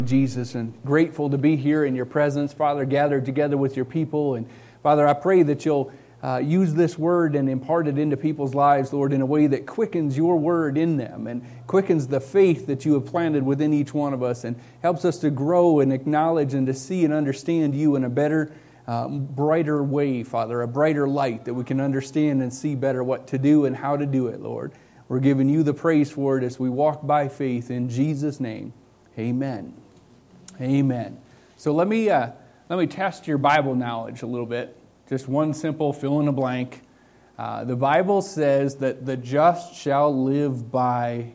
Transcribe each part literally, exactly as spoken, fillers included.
Jesus, and grateful to be here in your presence, Father, gathered together with your people. And Father, I pray that you'll uh, use this word and impart it into people's lives, Lord, in a way that quickens your word in them and quickens the faith that you have planted within each one of us and helps us to grow and acknowledge and to see and understand you in a better, um, brighter way, Father, a brighter light that we can understand and see better what to do and how to do it, Lord. We're giving you the praise for it as we walk by faith in Jesus' name. Amen. Amen. So let me uh, let me test your Bible knowledge a little bit. Just one simple fill in the blank. Uh, the Bible says that the just shall live by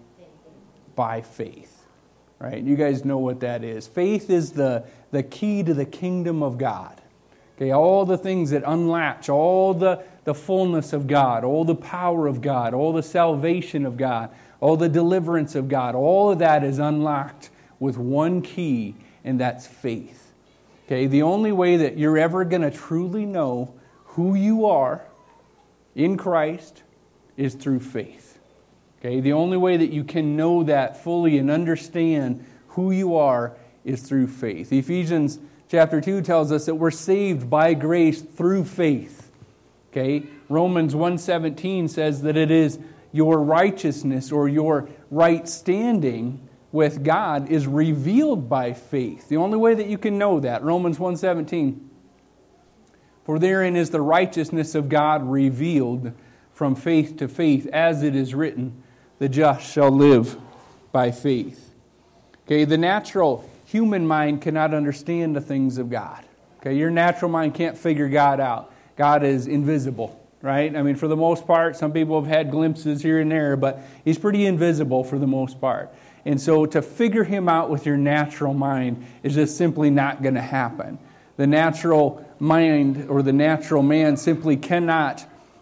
by faith. Right? You guys know what that is. Faith is the, the key to the kingdom of God. Okay, all the things that unlatch, all the, the fullness of God, all the power of God, all the salvation of God, all the deliverance of God, all of that is unlocked with one key, and that's faith. Okay, the only way that you're ever going to truly know who you are in Christ is through faith. Okay, the only way that you can know that fully and understand who you are is through faith. Ephesians chapter two tells us that we're saved by grace through faith. Okay, Romans one seventeen says that it is your righteousness or your right standing with God is revealed by faith. The only way that you can know that, Romans one seventeen, for therein is the righteousness of God revealed from faith to faith, as it is written, the just shall live by faith. Okay, the natural human mind cannot understand the things of God. Okay, your natural mind can't figure God out. God is invisible, right? I mean, for the most part, some people have had glimpses here and there, but He's pretty invisible for the most part. And so to figure Him out with your natural mind is just simply not going to happen. The natural mind or the natural man simply cannot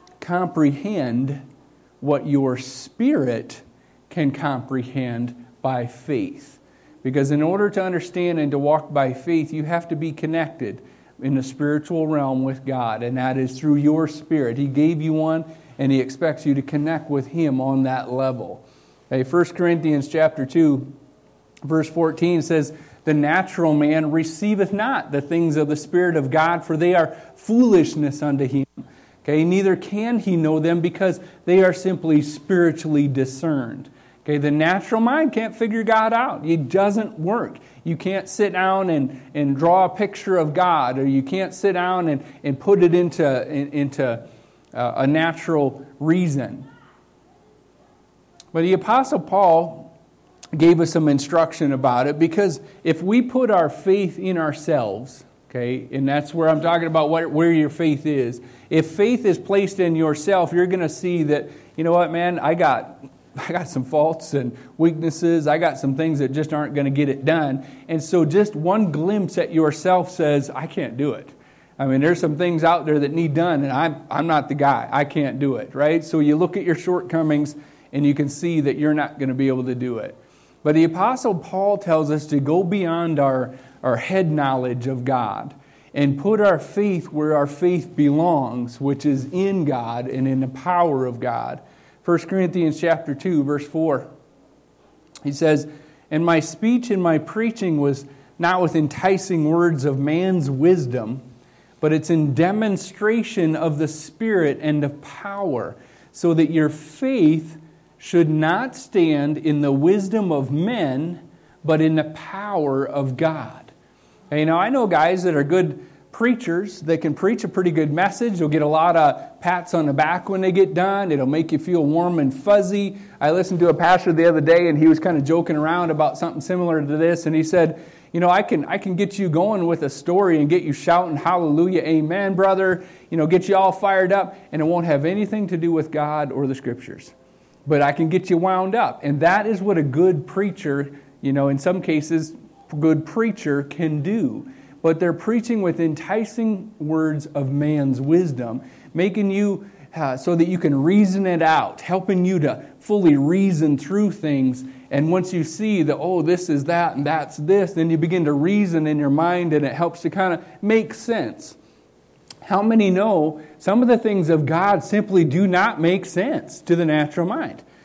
comprehend what your spirit can comprehend by faith. Because in order to understand and to walk by faith, you have to be connected in the spiritual realm with God. And that is through your spirit. He gave you one, and He expects you to connect with Him on that level. Okay, First Corinthians chapter two, verse fourteen says, the natural man receiveth not the things of the Spirit of God, for they are foolishness unto him. Okay, neither can he know them because they are simply spiritually discerned. Okay, the natural mind can't figure God out. It doesn't work. You can't sit down and, and draw a picture of God, or you can't sit down and, and put it into, in, into uh, a natural reason. But the Apostle Paul gave us some instruction about it, because if we put our faith in ourselves, okay, and that's where I'm talking about what, where your faith is. If faith is placed in yourself, you're going to see that, you know what, man, I got I got some faults and weaknesses. I got some things that just aren't going to get it done. And so just one glimpse at yourself says, I can't do it. I mean, there's some things out there that need done, and I'm I'm not the guy. I can't do it, right? So you look at your shortcomings, and you can see that you're not going to be able to do it. But the Apostle Paul tells us to go beyond our, our head knowledge of God and put our faith where our faith belongs, which is in God and in the power of God. First Corinthians chapter two, verse four. He says, and my speech and my preaching was not with enticing words of man's wisdom, but it's in demonstration of the Spirit and of power, so that your faith should not stand in the wisdom of men, but in the power of God. Hey, now I know guys that are good preachers. They can preach a pretty good message. They'll get a lot of pats on the back when they get done. It'll make you feel warm and fuzzy. I listened to a pastor the other day, and he was kind of joking around about something similar to this, and he said, you know, I can I can get you going with a story and get you shouting hallelujah, amen, brother, you know, get you all fired up, and it won't have anything to do with God or the Scriptures. But I can get you wound up. And that is what a good preacher, you know, in some cases, a good preacher can do. But they're preaching with enticing words of man's wisdom, making you uh, so that you can reason it out, helping you to fully reason through things. And once you see that, oh, this is that and that's this, then you begin to reason in your mind, and it helps to kind of make sense. How many know some of the things of God simply do not make sense to the natural mind?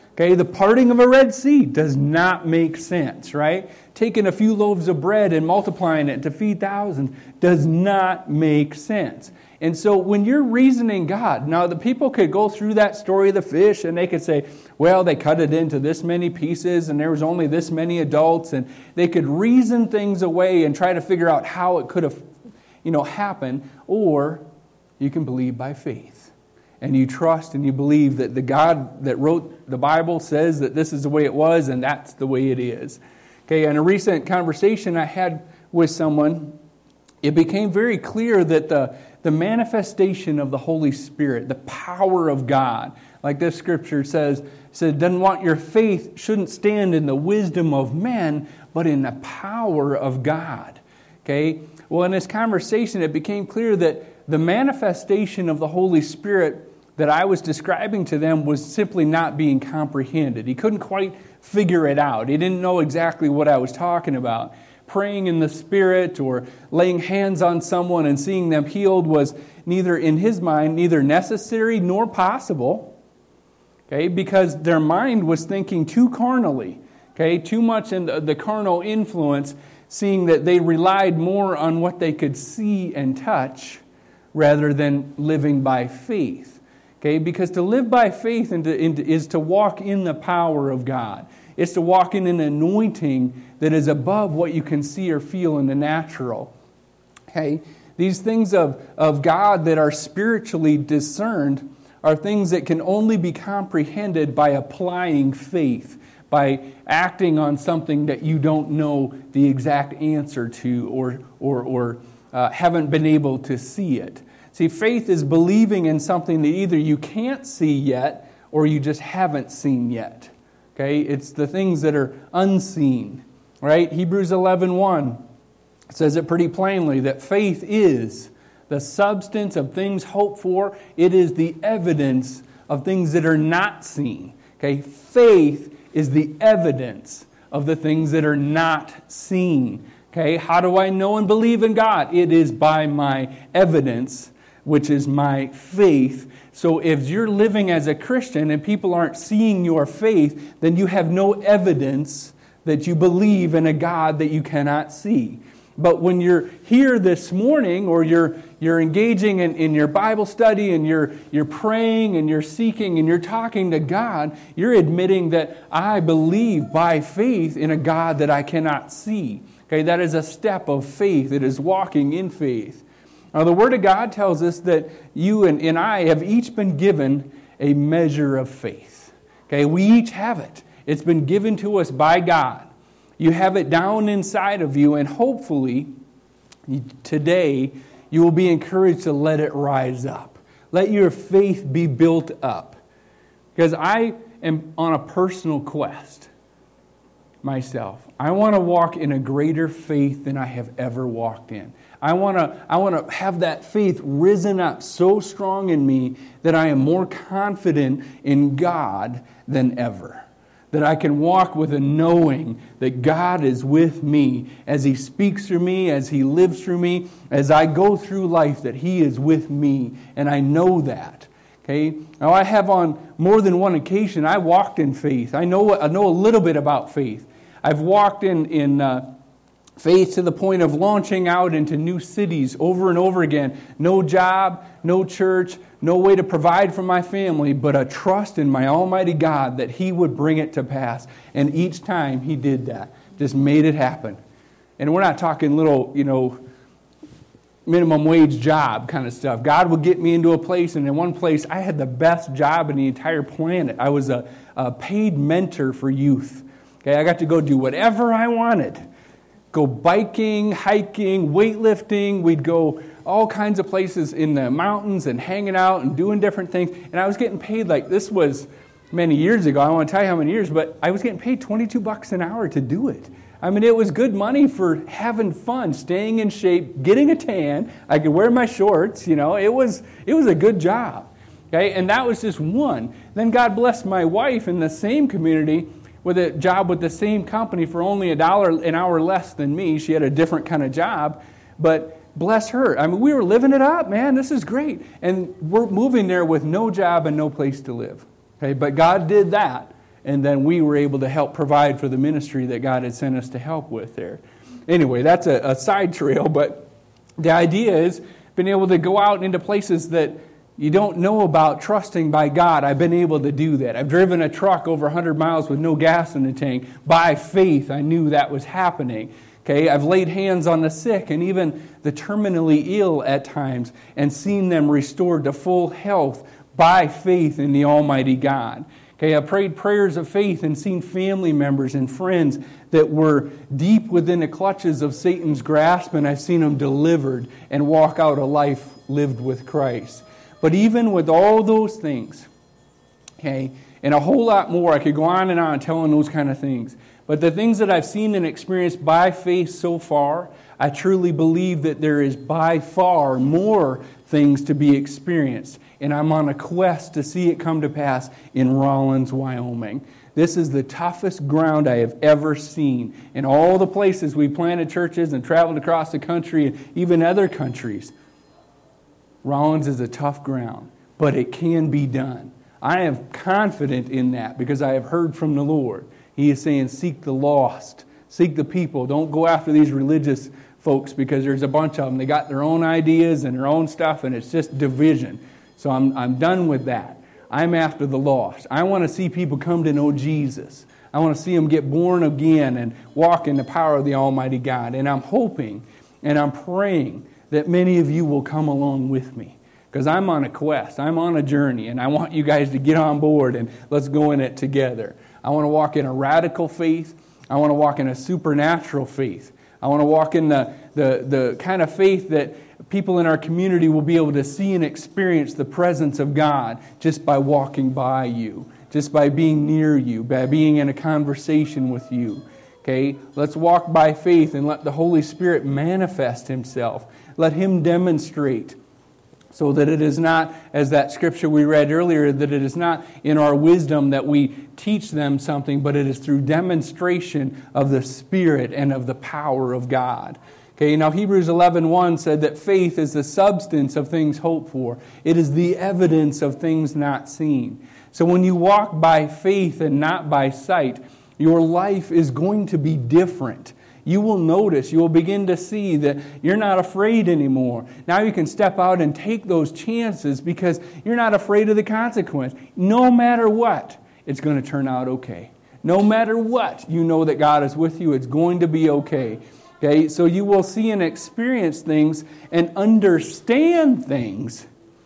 Okay, the parting of a Red Sea does not make sense, right? Taking a few loaves of bread and multiplying it to feed thousands does not make sense. And so when you're reasoning God, now the people could go through that story of the fish and they could say, well, they cut it into this many pieces and there was only this many adults, and they could reason things away and try to figure out how it could have, you know, happened. Or you can believe by faith. And you trust and you believe that the God that wrote the Bible says that this is the way it was, and that's the way it is. Okay, in a recent conversation I had with someone, it became very clear that the, the manifestation of the Holy Spirit, the power of God, like this scripture says, said, doesn't want your faith shouldn't stand in the wisdom of men, but in the power of God. Okay, well, in this conversation, it became clear that the manifestation of the Holy Spirit that I was describing to them was simply not being comprehended. He couldn't quite figure it out. He didn't know exactly what I was talking about. Praying in the Spirit or laying hands on someone and seeing them healed was neither, in his mind, neither necessary nor possible. Okay, because their mind was thinking too carnally. Okay, too much in the, the carnal influence, seeing that they relied more on what they could see and touch rather than living by faith. Okay, because to live by faith and to, and to, is to walk in the power of God. It's to walk in an anointing that is above what you can see or feel in the natural. Okay, these things of, of God that are spiritually discerned are things that can only be comprehended by applying faith, by acting on something that you don't know the exact answer to or, or, or uh, haven't been able to see it. See, faith is believing in something that either you can't see yet or you just haven't seen yet. Okay? It's the things that are unseen. Right? Hebrews eleven one says it pretty plainly that faith is the substance of things hoped for. It is the evidence of things that are not seen. Okay? Faith is the evidence of the things that are not seen. Okay? How do I know and believe in God? It is by my evidence, which is my faith. So if you're living as a Christian and people aren't seeing your faith, then you have no evidence that you believe in a God that you cannot see. But when you're here this morning, or you're you're engaging in, in your Bible study, and you're you're praying and you're seeking and you're talking to God, you're admitting that I believe by faith in a God that I cannot see. Okay, that is a step of faith. It is walking in faith. Now, the Word of God tells us that you and, and I have each been given a measure of faith. Okay, we each have it. It's been given to us by God. You have it down inside of you, and hopefully today you will be encouraged to let it rise up. Let your faith be built up. Because I am on a personal quest myself. I want to walk in a greater faith than I have ever walked in. I want to I want to have that faith risen up so strong in me that I am more confident in God than ever. That I can walk with a knowing that God is with me as He speaks through me, as He lives through me, as I go through life, that He is with me, and I know that. Okay? Now, I have on more than one occasion, I walked in faith. I know I know a little bit about faith. I've walked in in uh, faith to the point of launching out into new cities over and over again. No job, no church, no way to provide for my family, but a trust in my Almighty God that He would bring it to pass. And each time He did that, just made it happen. And we're not talking little, you know, minimum wage job kind of stuff. God would get me into a place, and in one place, I had the best job in the entire planet. I was a, a paid mentor for youth. Okay, I got to go do whatever I wanted. Go biking, hiking, weightlifting. We'd go all kinds of places in the mountains and hanging out and doing different things. And I was getting paid, like, this was many years ago. I don't want to tell you how many years, but I was getting paid twenty-two bucks an hour to do it. I mean, it was good money for having fun, staying in shape, getting a tan. I could wear my shorts, you know. It was it was a good job. Okay, and that was just one. Then God blessed my wife in the same community with a job with the same company for only a dollar an hour less than me. She had a different kind of job, but bless her. I mean, we were living it up, man. This is great. And we're moving there with no job and no place to live. Okay, but God did that. and then we were able to help provide for the ministry that God had sent us to help with there. Anyway, that's a, a side trail, but the idea is being able to go out into places that you don't know about, trusting by God. I've been able to do that. I've driven a truck over one hundred miles with no gas in the tank. By faith, I knew that was happening. Okay, I've laid hands on the sick and even the terminally ill at times and seen them restored to full health by faith in the Almighty God. Okay, I prayed prayers of faith and seen family members and friends that were deep within the clutches of Satan's grasp, and I've seen them delivered and walk out a life lived with Christ. But even with all those things, okay, and a whole lot more, I could go on and on telling those kind of things. But the things that I've seen and experienced by faith so far, I truly believe that there is by far more things to be experienced. And I'm on a quest to see it come to pass in Rawlins, Wyoming. This is the toughest ground I have ever seen. In all the places we planted churches and traveled across the country and even other countries, Rawlins is a tough ground, but it can be done. I am confident in that because I have heard from the Lord. He is saying, seek the lost, seek the people. Don't go after these religious folks because there's a bunch of them. They got their own ideas and their own stuff, and it's just division. So I'm I'm done with that. I'm after the lost. I want to see people come to know Jesus. I want to see them get born again and walk in the power of the Almighty God. And I'm hoping and I'm praying that many of you will come along with me, because I'm on a quest. I'm on a journey, and I want you guys to get on board and let's go in it together. I want to walk in a radical faith. I want to walk in a supernatural faith. I want to walk in the, the, the kind of faith that people in our community will be able to see and experience the presence of God just by walking by you, just by being near you, by being in a conversation with you. Okay, let's walk by faith and let the Holy Spirit manifest Himself. Let Him demonstrate, so that it is not, as that scripture we read earlier, that it is not in our wisdom that we teach them something, but it is through demonstration of the Spirit and of the power of God. Okay, now Hebrews eleven one said that faith is the substance of things hoped for. It is the evidence of things not seen. So when you walk by faith and not by sight, your life is going to be different. You will notice, you will begin to see that you're not afraid anymore. Now you can step out and take those chances because you're not afraid of the consequence. No matter what, it's going to turn out okay. No matter what, you know that God is with you. It's going to be okay. Okay, so you will see and experience things and understand things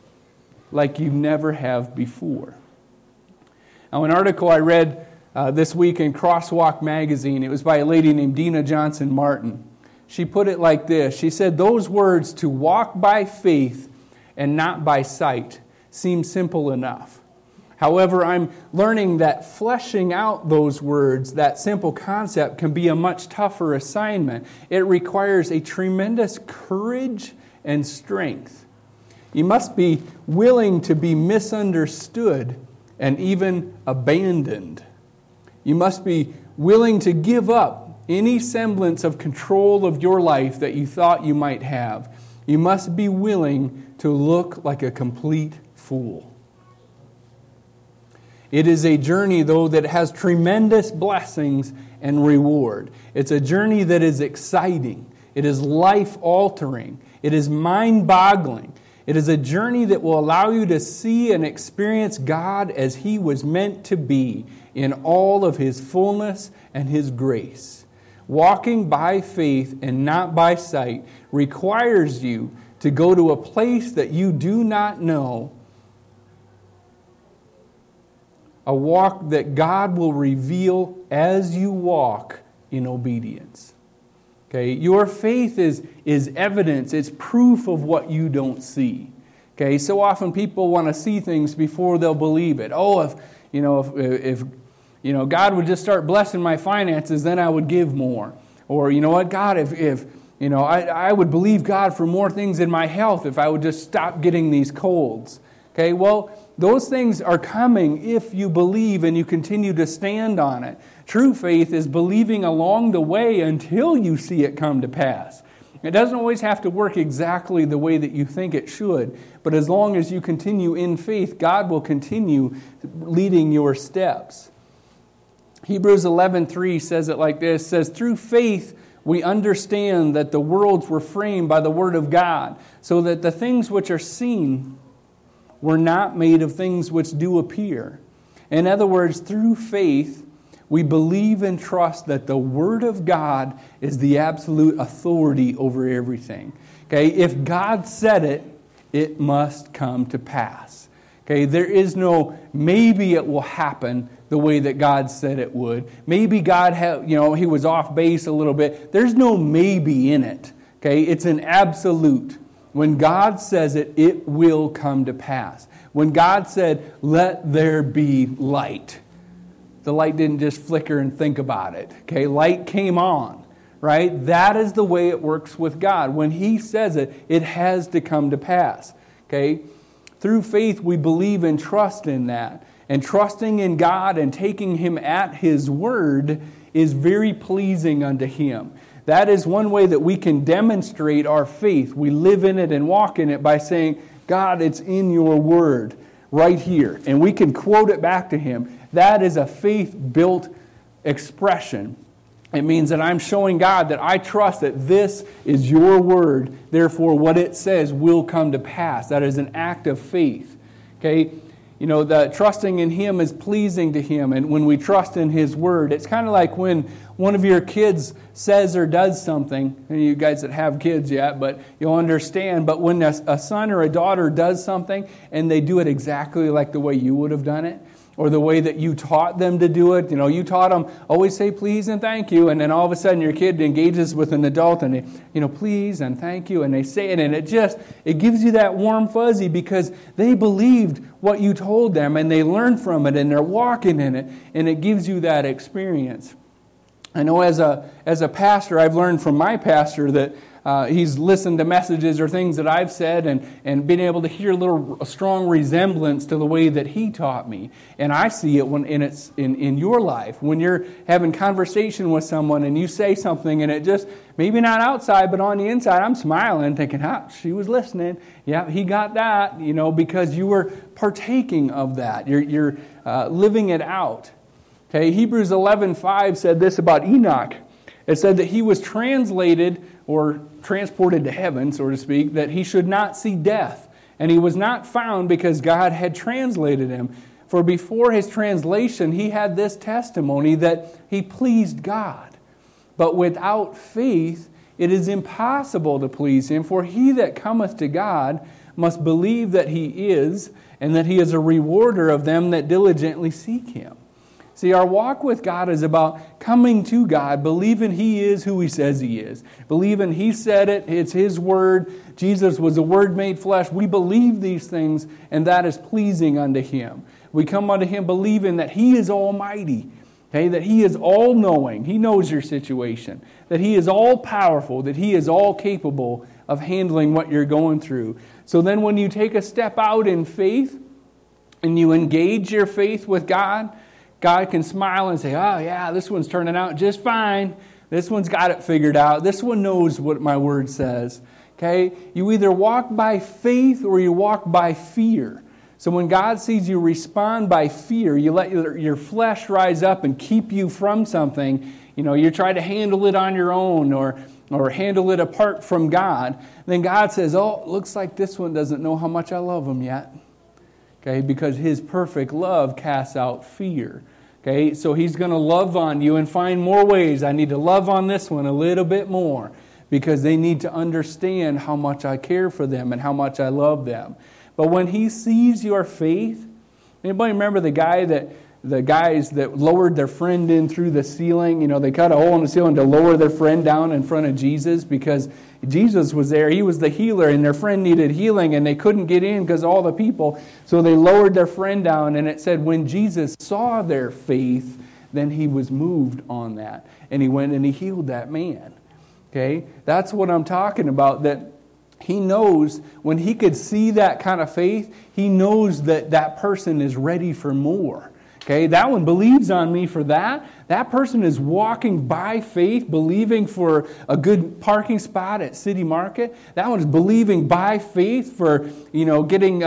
like you never have before. Now, an article I read Uh, this week in Crosswalk magazine. It was by a lady named Dina Johnson Martin. She put it like this. She said, those words, to walk by faith and not by sight, seem simple enough. However, I'm learning that fleshing out those words, that simple concept, can be a much tougher assignment. It requires a tremendous courage and strength. You must be willing to be misunderstood and even abandoned. You must be willing to give up any semblance of control of your life that you thought you might have. You must be willing to look like a complete fool. It is a journey, though, that has tremendous blessings and reward. It's a journey that is exciting. It is life-altering. It is mind-boggling. It is a journey that will allow you to see and experience God as He was meant to be, in all of His fullness and His grace. Walking by faith and not by sight requires you to go to a place that you do not know, a walk that God will reveal as you walk in obedience. Okay, your faith is, is evidence, it's proof of what you don't see. Okay, so often people want to see things before they'll believe it. Oh, if you know, if, if you know, God would just start blessing my finances, then I would give more. Or, you know what, God, if, if you know, I, I would believe God for more things in my health if I would just stop getting these colds. Okay, well, those things are coming if you believe and you continue to stand on it. True faith is believing along the way until you see it come to pass. It doesn't always have to work exactly the way that you think it should, but as long as you continue in faith, God will continue leading your steps. Hebrews eleven three says it like this, says, through faith we understand that the worlds were framed by the word of God, so that the things which are seen were not made of things which do appear. In other words, through faith, we believe and trust that the Word of God is the absolute authority over everything. Okay, if God said it, it must come to pass. Okay, there is no maybe it will happen the way that God said it would. Maybe God had, you know, He was off base a little bit. There's no maybe in it. Okay, it's an absolute. When God says it, it will come to pass. When God said, let there be light, the light didn't just flicker and think about it. Okay, light came on, right? That is the way it works with God. When He says it, it has to come to pass. Okay, through faith we believe and trust in that. And trusting in God and taking Him at His word is very pleasing unto Him. That is one way that we can demonstrate our faith. We live in it and walk in it by saying, God, it's in your word right here. And we can quote it back to Him. That is a faith-built expression. It means that I'm showing God that I trust that this is your word. Therefore, what it says will come to pass. That is an act of faith. Okay? You know, the trusting in Him is pleasing to Him. And when we trust in His word, it's kind of like when one of your kids says or does something, and you guys that have kids yet, but you'll understand, but when a, a son or a daughter does something and they do it exactly like the way you would have done it, or the way that you taught them to do it, you know, you taught them, always say please and thank you, and then all of a sudden your kid engages with an adult and they, you know, please and thank you, and they say it, and it just, it gives you that warm fuzzy because they believed what you told them, and they learned from it, and they're walking in it, and it gives you that experience. I know as a as a pastor, I've learned from my pastor that uh, he's listened to messages or things that I've said and, and been able to hear a little a strong resemblance to the way that he taught me. And I see it when in it's in, in your life. When you're having conversation with someone and you say something and it just, maybe not outside, but on the inside, I'm smiling thinking, ah, she was listening. Yeah, he got that, you know, because you were partaking of that. You're, you're uh, living it out. Okay, Hebrews eleven five said this about Enoch. It said that he was translated or transported to heaven, so to speak, that he should not see death. And he was not found because God had translated him. For before his translation, he had this testimony that he pleased God. But without faith, it is impossible to please Him. For he that cometh to God must believe that He is, and that He is a rewarder of them that diligently seek Him. See, our walk with God is about coming to God, believing He is who He says He is. Believing He said it, it's His word. Jesus was the Word made flesh. We believe these things, and that is pleasing unto Him. We come unto Him believing that He is almighty, okay, that He is all-knowing. He knows your situation. That He is all-powerful, that He is all-capable of handling what you're going through. So then when you take a step out in faith, and you engage your faith with God, God can smile and say, oh yeah, this one's turning out just fine. This one's got it figured out. This one knows what my word says. Okay? You either walk by faith or you walk by fear. So when God sees you respond by fear, you let your, your flesh rise up and keep you from something. You know, you try to handle it on your own or, or handle it apart from God. Then God says, oh, it looks like this one doesn't know how much I love him yet. Okay? Because His perfect love casts out fear. Okay, so He's going to love on you and find more ways. I need to love on this one a little bit more because they need to understand how much I care for them and how much I love them. But when He sees your faith, anybody remember the guy that the guys that lowered their friend in through the ceiling? You know, they cut a hole in the ceiling to lower their friend down in front of Jesus because Jesus was there. He was the healer, and their friend needed healing, and they couldn't get in because of all the people. So they lowered their friend down, and it said when Jesus saw their faith, then He was moved on that. And He went and He healed that man. Okay? That's what I'm talking about, that He knows when He could see that kind of faith, He knows that that person is ready for more. Okay, that one believes on me for that. That person is walking by faith, believing for a good parking spot at City Market. That one is believing by faith for, you know, getting uh,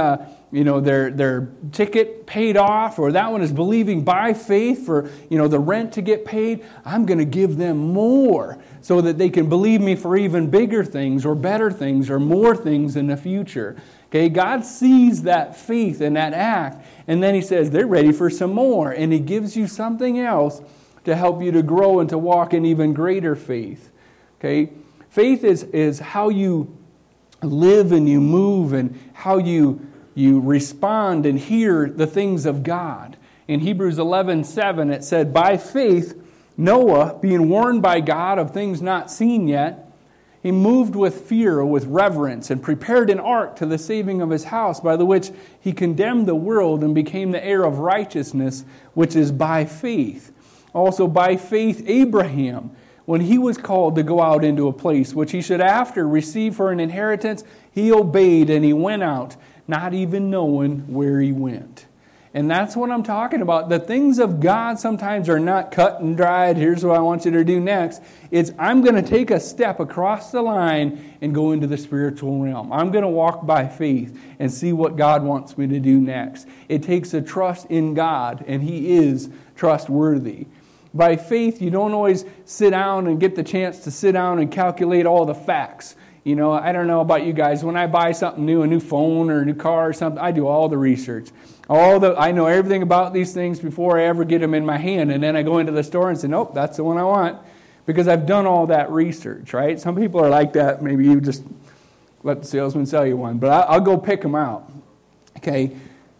you know, their their ticket paid off, or that one is believing by faith for, you know, the rent to get paid. I'm going to give them more so that they can believe me for even bigger things or better things or more things in the future. Okay, God sees that faith and that act, and then he says they're ready for some more, and he gives you something else to help you to grow and to walk in even greater faith. Okay, faith is, is how you live and you move and how you You respond and hear the things of God. In Hebrews eleven seven, it said, by faith, Noah, being warned by God of things not seen yet, he moved with fear or with reverence and prepared an ark to the saving of his house, by the which he condemned the world and became the heir of righteousness, which is by faith. Also by faith, Abraham, when he was called to go out into a place which he should after receive for an inheritance, he obeyed and he went out, not even knowing where he went. And that's what I'm talking about. The things of God sometimes are not cut and dried. Here's what I want you to do next. It's I'm going to take a step across the line and go into the spiritual realm. I'm going to walk by faith and see what God wants me to do next. It takes a trust in God, and He is trustworthy. By faith, you don't always sit down and get the chance to sit down and calculate all the facts. You know, I don't know about you guys. When I buy something new, a new phone or a new car or something, I do all the research. All the I know everything about these things before I ever get them in my hand. And then I go into the store and say, nope, that's the one I want. Because I've done all that research, right? Some people are like that. Maybe you just let the salesman sell you one. But I'll go pick them out. Okay?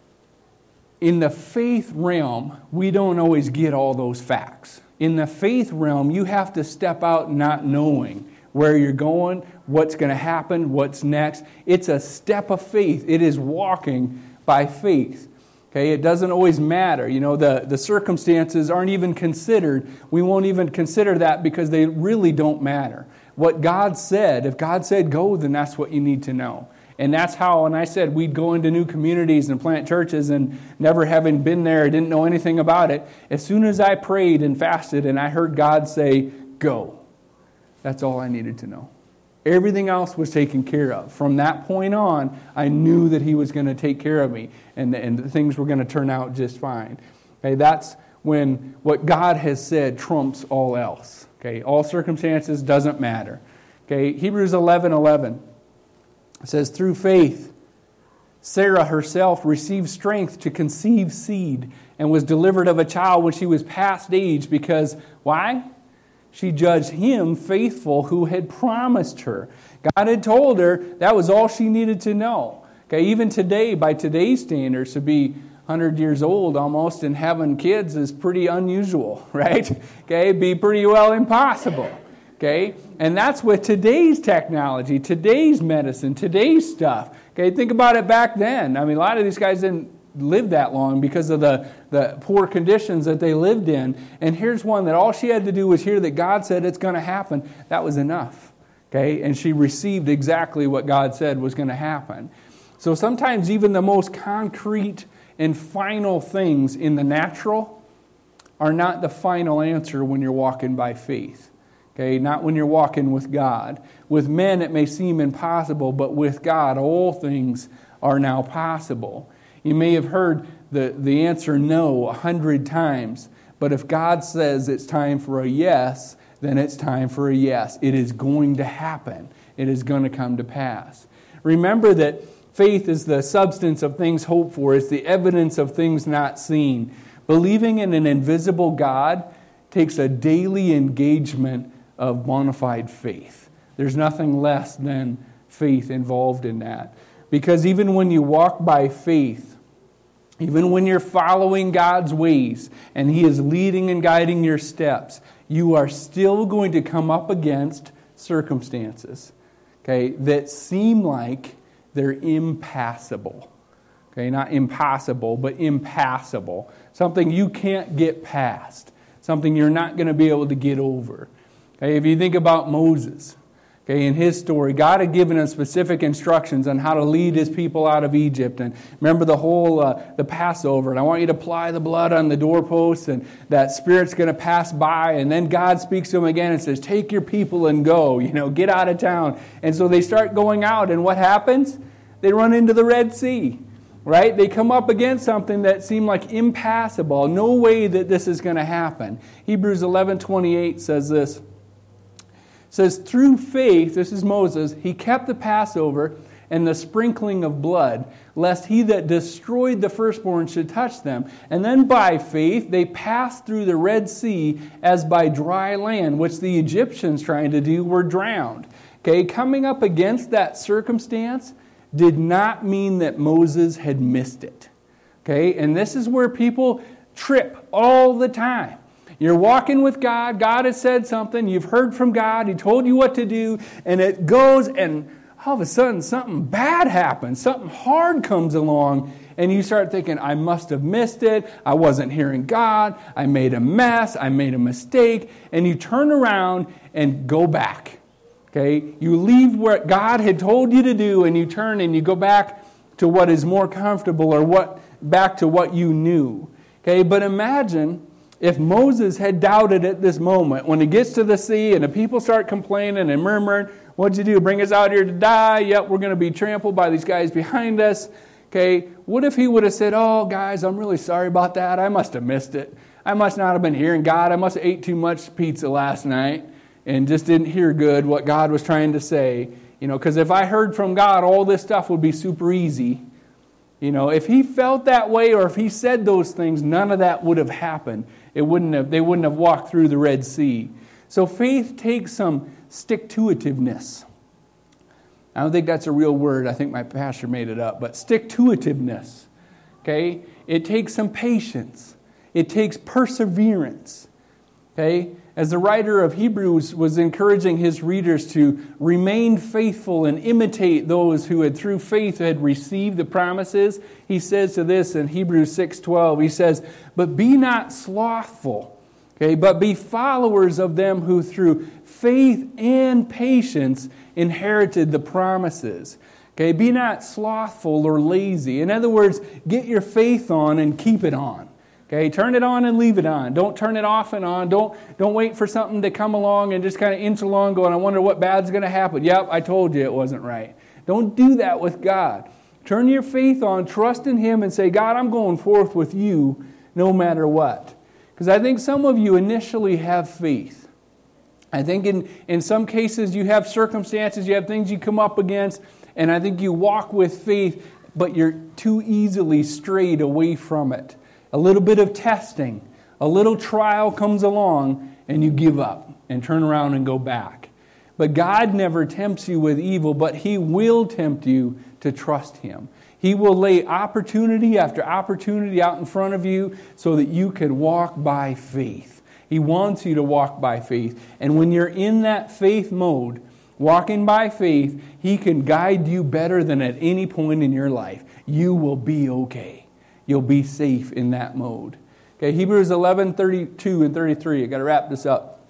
In the faith realm, we don't always get all those facts. In the faith realm, you have to step out not knowing where you're going, what's going to happen, what's next. It's a step of faith. It is walking by faith. Okay, it doesn't always matter. You know, the, the circumstances aren't even considered. We won't even consider that because they really don't matter. What God said, if God said go, then that's what you need to know. And that's how, when I said we'd go into new communities and plant churches and never having been there, didn't know anything about it, as soon as I prayed and fasted and I heard God say, go, that's all I needed to know. Everything else was taken care of. From that point on, I knew that He was going to take care of me and, and things were going to turn out just fine. Okay, that's when what God has said trumps all else. Okay, all circumstances doesn't matter. Okay, Hebrews eleven eleven says, through faith, Sarah herself received strength to conceive seed and was delivered of a child when she was past age because, why? She judged him faithful who had promised her. God had told her that was all she needed to know. Okay, even today, by today's standards, to be one hundred years old almost and having kids is pretty unusual, right? Okay, it'd be pretty well impossible. Okay, and that's with today's technology, today's medicine, today's stuff. Okay, think about it back then. I mean, a lot of these guys didn't live that long because of the, the poor conditions that they lived in. And here's one that all she had to do was hear that God said it's going to happen. That was enough. Okay, and she received exactly what God said was going to happen. So sometimes even the most concrete and final things in the natural are not the final answer when you're walking by faith. Okay, not when you're walking with God. With men it may seem impossible, but with God all things are now possible. You may have heard the, the answer no a hundred times, but if God says it's time for a yes, then it's time for a yes. It is going to happen. It is going to come to pass. Remember that faith is the substance of things hoped for. It's the evidence of things not seen. Believing in an invisible God takes a daily engagement of bona fide faith. There's nothing less than faith involved in that. Because even when you walk by faith, even when you're following God's ways and He is leading and guiding your steps, you are still going to come up against circumstances, okay, that seem like they're impassable. Okay, not impossible, but impassable. Something you can't get past. Something you're not going to be able to get over. Okay, if you think about Moses, okay, in his story, God had given him specific instructions on how to lead His people out of Egypt. And remember the whole, uh, the Passover. And I want you to apply the blood on the doorposts and that Spirit's going to pass by. And then God speaks to him again and says, take your people and go, you know, get out of town. And so they start going out. And what happens? They run into the Red Sea. right? They come up against something that seemed like impassable. No way that this is going to happen. Hebrews eleven twenty-eight says this. It says, through faith, this is Moses, he kept the Passover and the sprinkling of blood, lest he that destroyed the firstborn should touch them. And then by faith they passed through the Red Sea as by dry land, which the Egyptians trying to do were drowned. Okay, coming up against that circumstance did not mean that Moses had missed it. Okay, and this is where people trip all the time. You're walking with God, God has said something, you've heard from God, He told you what to do, and it goes and all of a sudden something bad happens, something hard comes along, and you start thinking, I must have missed it, I wasn't hearing God, I made a mess, I made a mistake, and you turn around and go back. Okay, you leave what God had told you to do and you turn and you go back to what is more comfortable or what back to what you knew. Okay, but imagine if Moses had doubted at this moment when he gets to the sea and the people start complaining and murmuring, what'd you do, bring us out here to die? Yep, we're going to be trampled by these guys behind us. Okay, what if he would have said, oh guys, I'm really sorry about that. I must have missed it. I must not have been hearing God. I must have ate too much pizza last night and just didn't hear good what God was trying to say. You know, because if I heard from God, all this stuff would be super easy. You know, if he felt that way or if he said those things, none of that would have happened. It wouldn't have. They wouldn't have walked through the Red Sea. So faith takes some stick-to-itiveness. I don't think that's a real word. I think my pastor made it up. But stick-to-itiveness. Okay? It takes some patience. It takes perseverance. Okay? As the writer of Hebrews was encouraging his readers to remain faithful and imitate those who had through faith had received the promises, he says to this in Hebrews six twelve, he says, but be not slothful, okay, but be followers of them who through faith and patience inherited the promises. Okay, be not slothful or lazy. In other words, get your faith on and keep it on. Okay, turn it on and leave it on. Don't turn it off and on. Don't, don't wait for something to come along and just kind of inch along going, I wonder what bad's going to happen. Yep, I told you it wasn't right. Don't do that with God. Turn your faith on, trust in Him, and say, God, I'm going forth with you no matter what. Because I think some of you initially have faith. I think in, in some cases you have circumstances, you have things you come up against, and I think you walk with faith, but you're too easily strayed away from it. A little bit of testing, a little trial comes along, and you give up and turn around and go back. But God never tempts you with evil, but He will tempt you to trust Him. He will lay opportunity after opportunity out in front of you so that you can walk by faith. He wants you to walk by faith. And when you're in that faith mode, walking by faith, He can guide you better than at any point in your life. You will be okay. You'll be safe in that mode. Okay, Hebrews eleven, thirty-two and thirty-three. I've got to wrap this up.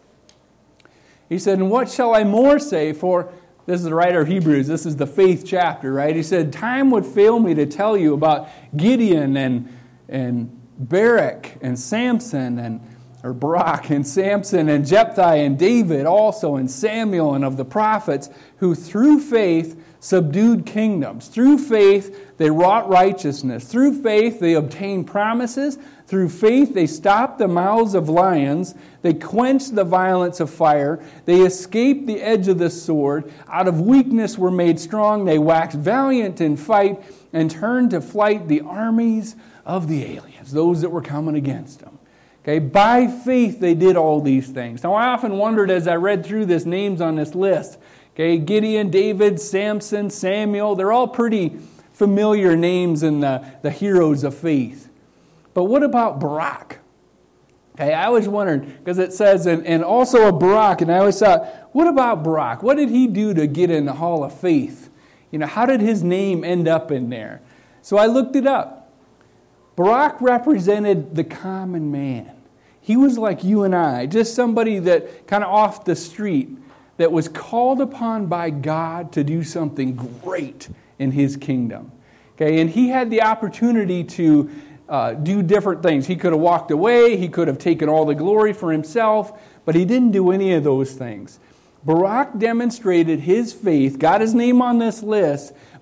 He said, and what shall I more say? For, this is the writer of Hebrews. This is the faith chapter, right? He said, time would fail me to tell you about Gideon and, and Barak and Samson and or Barak and Samson and Jephthah and David also and Samuel and of the prophets who through faith subdued kingdoms. Through faith, they wrought righteousness. Through faith, they obtained promises. Through faith, they stopped the mouths of lions. They quenched the violence of fire. They escaped the edge of the sword. Out of weakness were made strong. They waxed valiant in fight and turned to flight the armies of the aliens, those that were coming against them. Okay, by faith, they did all these things. Now, I often wondered as I read through this names on this list, okay, Gideon, David, Samson, Samuel, they're all pretty familiar names in the, the heroes of faith. But what about Barak? Okay, I always wondered, because it says, and, and also a Barak, and I always thought, what about Barak? What did he do to get in the Hall of Faith? You know, how did his name end up in there? So I looked it up. Barak represented the common man. He was like you and I, just somebody that kind of off the street, that was called upon by God to do something great in His kingdom. Okay, and he had the opportunity to uh, do different things. He could have walked away. He could have taken all the glory for himself, but he didn't do any of those things. Barak demonstrated his faith, got his name on this list,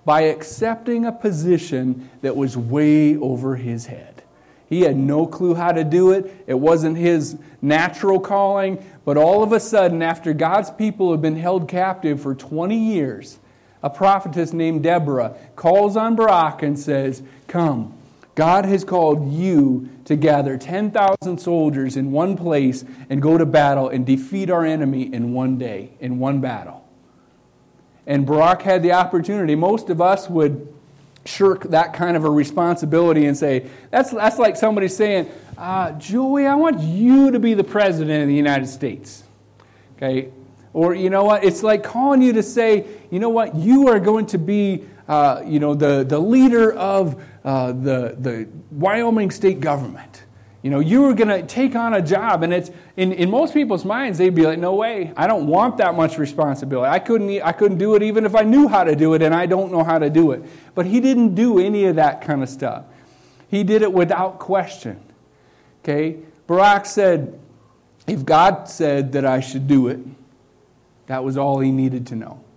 by accepting a position that was way over his head. He had no clue how to do it. It wasn't his natural calling. But all of a sudden, after God's people have been held captive for twenty years, a prophetess named Deborah calls on Barak and says, "Come, God has called you to gather ten thousand soldiers in one place and go to battle and defeat our enemy in one day, in one battle." And Barak had the opportunity. Most of us would shirk that kind of a responsibility and say, that's, that's like somebody saying, uh, Joey, I want you to be the president of the United States. Okay? Or, you know what, it's like calling you to say, you know what, you are going to be, uh, you know, the, the leader of uh, the, the Wyoming state government. You know, you were going to take on a job, and it's in, in most people's minds, they'd be like, no way, I don't want that much responsibility. I couldn't, I couldn't do it even if I knew how to do it, and I don't know how to do it. But he didn't do any of that kind of stuff. He did it without question. Okay? Barak said, if God said that I should do it, that was all he needed to know.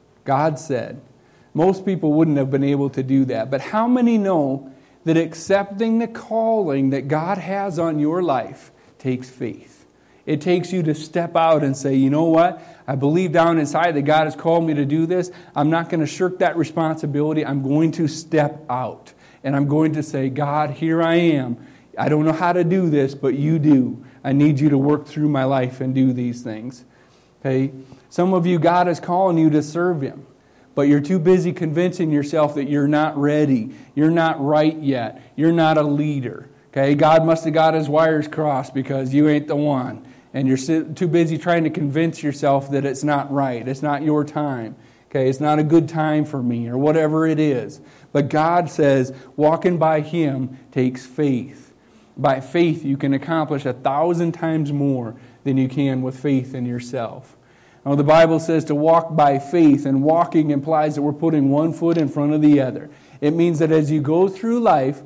God said. Most people wouldn't have been able to do that. But how many know that accepting the calling that God has on your life takes faith? It takes you to step out and say, you know what? I believe down inside that God has called me to do this. I'm not going to shirk that responsibility. I'm going to step out. And I'm going to say, God, here I am. I don't know how to do this, but you do. I need you to work through my life and do these things. Okay? Some of you, God is calling you to serve Him. But you're too busy convincing yourself that you're not ready. You're not right yet. You're not a leader. Okay, God must have got His wires crossed because you ain't the one. And you're too busy trying to convince yourself that it's not right. It's not your time. Okay, it's not a good time for me or whatever it is. But God says walking by Him takes faith. By faith, you can accomplish a thousand times more than you can with faith in yourself. Now, the Bible says to walk by faith, and walking implies that we're putting one foot in front of the other. It means that as you go through life,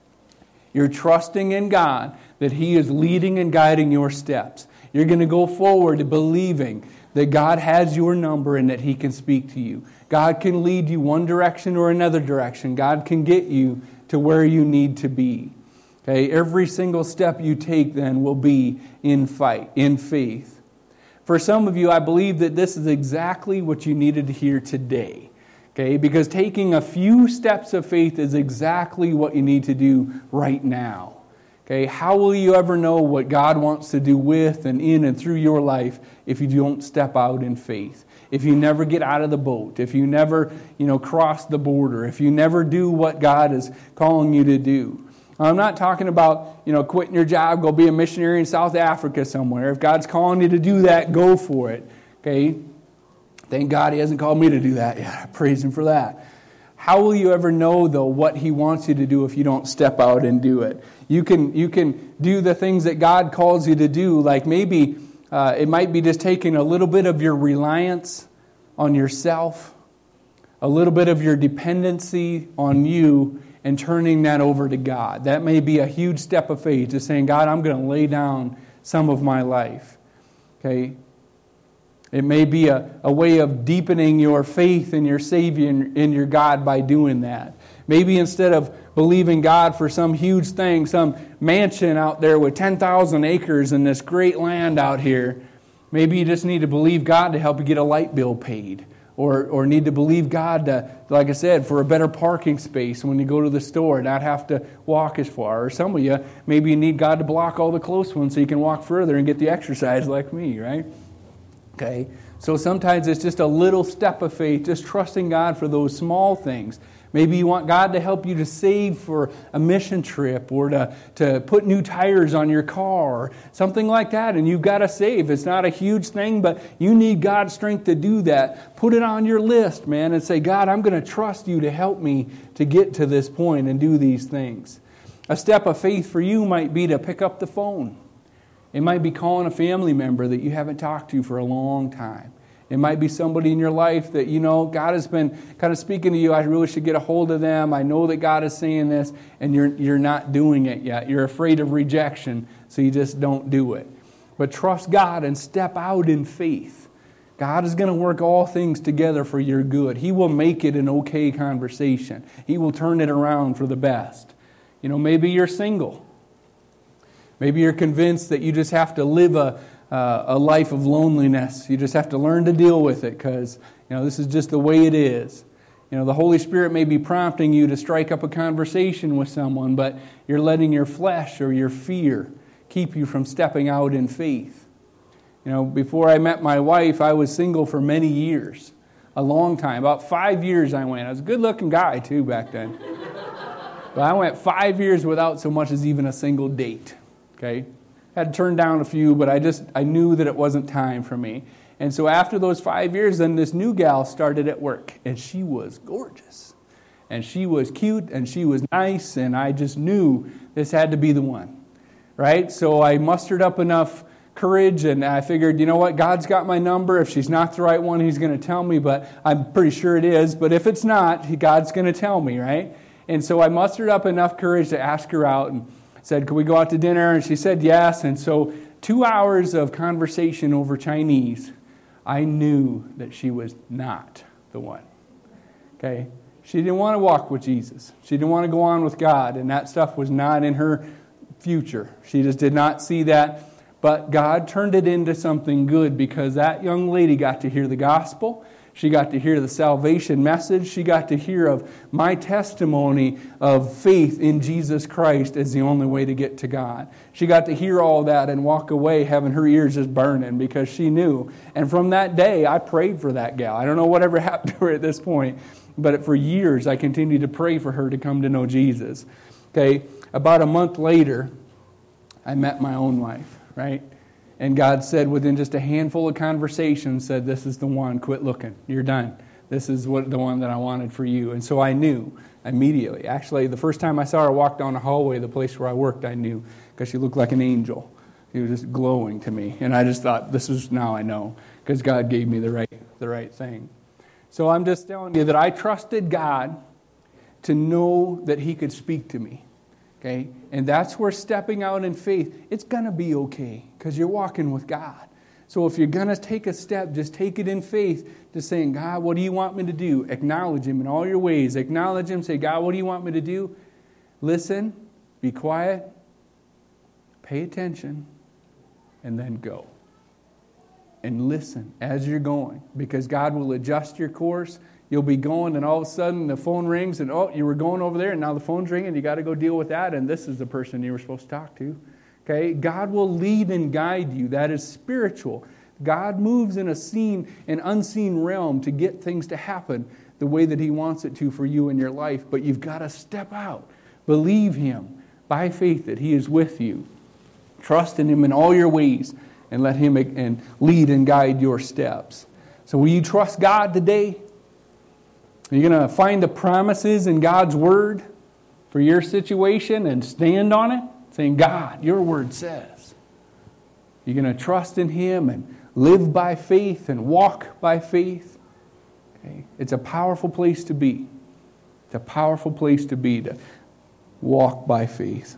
you're trusting in God that He is leading and guiding your steps. You're going to go forward believing that God has your number and that He can speak to you. God can lead you one direction or another direction. God can get you to where you need to be. Okay, every single step you take then will be in fight, in faith. For some of you, I believe that this is exactly what you needed to hear today. Okay, because taking a few steps of faith is exactly what you need to do right now. Okay, how will you ever know what God wants to do with and in and through your life if you don't step out in faith? If you never get out of the boat, if you never, you know, cross the border, if you never do what God is calling you to do. I'm not talking about, you know, quitting your job, go be a missionary in South Africa somewhere. If God's calling you to do that, go for it. Okay? Thank God He hasn't called me to do that yet. I praise Him for that. How will you ever know, though, what He wants you to do if you don't step out and do it? You can, you can do the things that God calls you to do, like maybe uh, it might be just taking a little bit of your reliance on yourself, a little bit of your dependency on you, and turning that over to God. That may be a huge step of faith, just saying, God, I'm going to lay down some of my life. Okay? It may be a, a way of deepening your faith in your Savior and in your God by doing that. Maybe instead of believing God for some huge thing, some mansion out there with ten thousand acres and this great land out here, maybe you just need to believe God to help you get a light bill paid. Or or need to believe God, to, like I said, for a better parking space when you go to the store, not have to walk as far. Or some of you, maybe you need God to block all the close ones so you can walk further and get the exercise like me, right? Okay, so sometimes it's just a little step of faith, just trusting God for those small things. Maybe you want God to help you to save for a mission trip or to, to put new tires on your car or something like that, and you've got to save. It's not a huge thing, but you need God's strength to do that. Put it on your list, man, and say, God, I'm going to trust you to help me to get to this point and do these things. A step of faith for you might be to pick up the phone. It might be calling a family member that you haven't talked to for a long time. It might be somebody in your life that, you know, God has been kind of speaking to you. I really should get a hold of them. I know that God is saying this, and you're you're not doing it yet. You're afraid of rejection, so you just don't do it. But trust God and step out in faith. God is going to work all things together for your good. He will make it an okay conversation. He will turn it around for the best. You know, maybe you're single. Maybe you're convinced that you just have to live a, uh, a life of loneliness. You just have to learn to deal with it because, you know, this is just the way it is. You know, the Holy Spirit may be prompting you to strike up a conversation with someone, but you're letting your flesh or your fear keep you from stepping out in faith. You know, before I met my wife, I was single for many years, a long time. About five years I went. I was a good-looking guy, too, back then. But I went five years without so much as even a single date. Okay, had to turn down a few, but I just I knew that it wasn't time for me. And so after those five years, then this new gal started at work, and she was gorgeous, and she was cute, and she was nice, and I just knew this had to be the one, right? So I mustered up enough courage, and I figured, you know what, God's got my number. If she's not the right one, He's going to tell me, but I'm pretty sure it is. But if it's not, God's going to tell me, right? And so I mustered up enough courage to ask her out, and said, could we go out to dinner? And she said yes. And so two hours of conversation over Chinese, I knew that she was not the one. Okay? She didn't want to walk with Jesus. She didn't want to go on with God. And that stuff was not in her future. She just did not see that. But God turned it into something good because that young lady got to hear the gospel. She got to hear the salvation message. She got to hear of my testimony of faith in Jesus Christ as the only way to get to God. She got to hear all that and walk away having her ears just burning because she knew. And from that day, I prayed for that gal. I don't know whatever happened to her at this point, but for years I continued to pray for her to come to know Jesus. Okay, about a month later, I met my own wife, right? And God said within just a handful of conversations, said, this is the one, quit looking, you're done. This is what the one that I wanted for you. And so I knew immediately. Actually, the first time I saw her walk down the hallway, the place where I worked, I knew because she looked like an angel. She was just glowing to me. And I just thought, this is now I know because God gave me the right, the right thing. So I'm just telling you that I trusted God to know that He could speak to me. Okay, and that's where stepping out in faith, it's going to be okay because you're walking with God. So if you're going to take a step, just take it in faith, just saying, God, what do you want me to do? Acknowledge Him in all your ways. Acknowledge Him. Say, God, what do you want me to do? Listen, be quiet, pay attention, and then go. And listen as you're going because God will adjust your course. You'll be going and all of a sudden the phone rings and oh, you were going over there and now the phone's ringing. You got to go deal with that and this is the person you were supposed to talk to. Okay, God will lead and guide you. That is spiritual. God moves in a seen and unseen realm to get things to happen the way that He wants it to for you in your life. But you've got to step out. Believe Him by faith that He is with you. Trust in Him in all your ways and let Him and lead and guide your steps. So will you trust God today? Are you going to find the promises in God's Word for your situation and stand on it? Saying, God, your Word says. You're going to trust in Him and live by faith and walk by faith. Okay? It's a powerful place to be. It's a powerful place to be to walk by faith.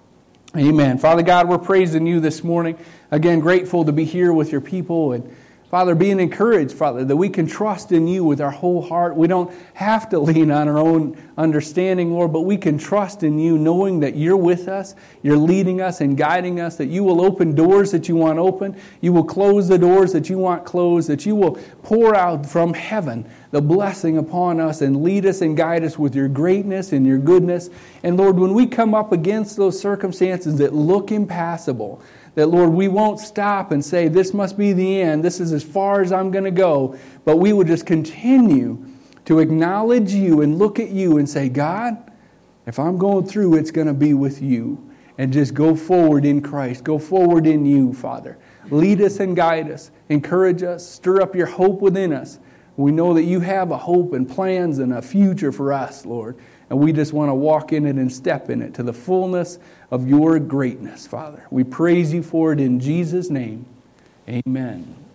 Amen. Father God, we're praising You this morning. Again, grateful to be here with Your people and Father, being encouraged, Father, that we can trust in You with our whole heart. We don't have to lean on our own understanding, Lord, but we can trust in You knowing that You're with us, You're leading us and guiding us, that You will open doors that You want open, You will close the doors that You want closed, that You will pour out from heaven the blessing upon us and lead us and guide us with Your greatness and Your goodness. And Lord, when we come up against those circumstances that look impassable, that, Lord, we won't stop and say, this must be the end, this is as far as I'm going to go, but we will just continue to acknowledge You and look at You and say, God, if I'm going through, it's going to be with You. And just go forward in Christ. Go forward in You, Father. Lead us and guide us. Encourage us. Stir up Your hope within us. We know that You have a hope and plans and a future for us, Lord. And we just want to walk in it and step in it to the fullness of Your greatness, Father. We praise You for it in Jesus' name. Amen.